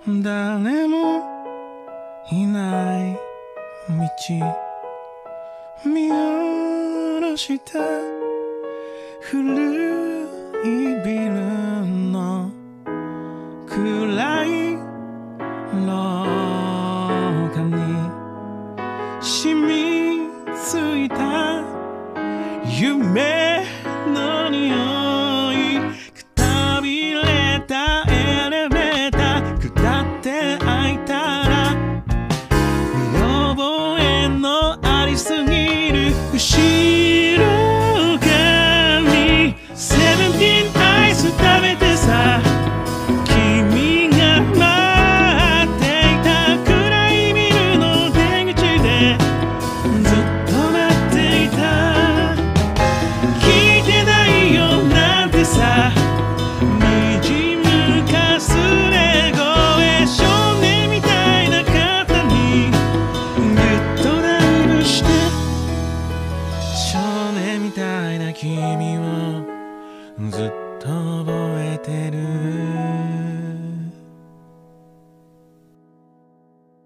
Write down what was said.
誰もいない道見下ろした古いビルの暗い廊下に染みついた夢の匂いくたびれたエレベーター下って開いたら見覚えのありすぎる後ろ髪セブンティーンアイス食べてさ君が待っていた暗いビルの出口でずっと待っていた聞いてないよなんてさ滲むかすれ声少年みたいな肩にぎゅっとライブして少年みたいな君をずっと覚えてる